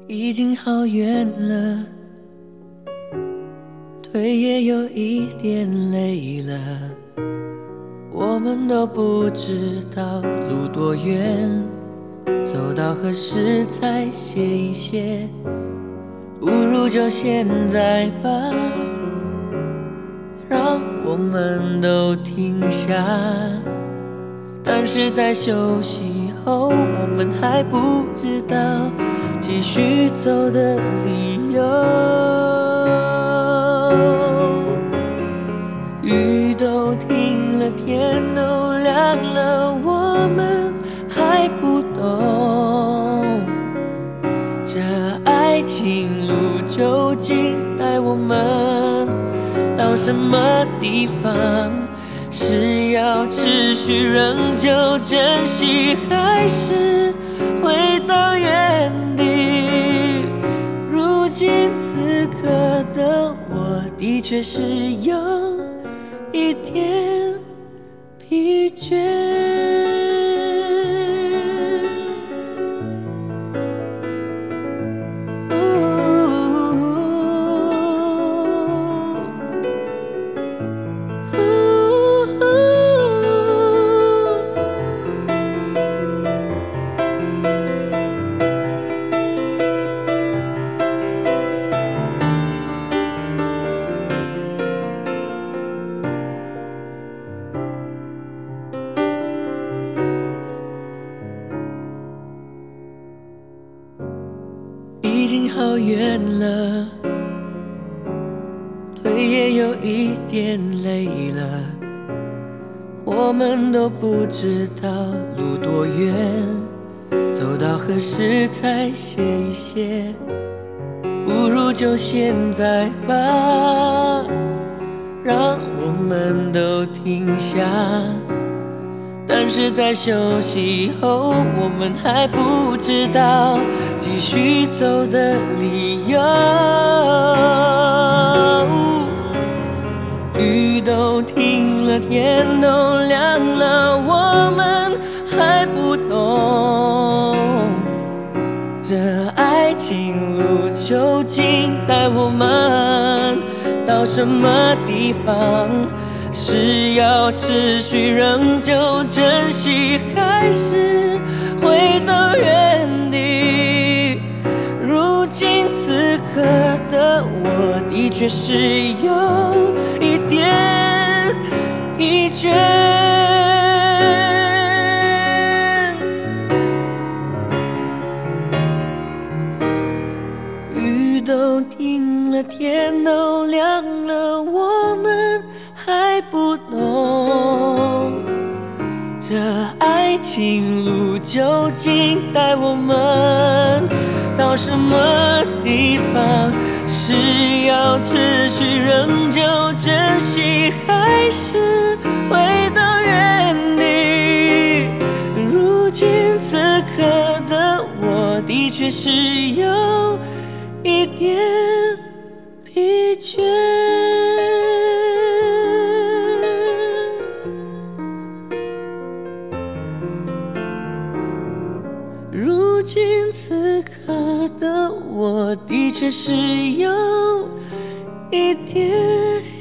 已经好远了，腿也有一点累了，我们都不知道路多远，走到何时才歇一歇，不如就现在吧，让我们都停下。但是在休息后，我们还不知道继续走的理由。雨都停了，天都亮了，我们还不懂这爱情路究竟带我们到什么地方？是要持续仍旧珍惜，还是回到原地？如今此刻的我，的确是有一点疲倦。已经好远了，腿也有一点累了，我们都不知道路多远，走到何时才歇一歇，不如就现在吧，让我们都停下。但是在休息后，我们还不知道继续走的理由。雨都停了，天都亮了，我们还不懂这爱情路究竟带我们到什么地方？是要持续仍旧珍惜，还是回到原地？如今此刻的我，的确是有一点疲倦。雨都停了，天都亮了，我们还不懂这爱情路究竟带我们到什么地方？是要持续仍旧珍惜，还是回到原地？如今此刻的我，的确是有一点疲倦。如今此刻的我，的确是有一点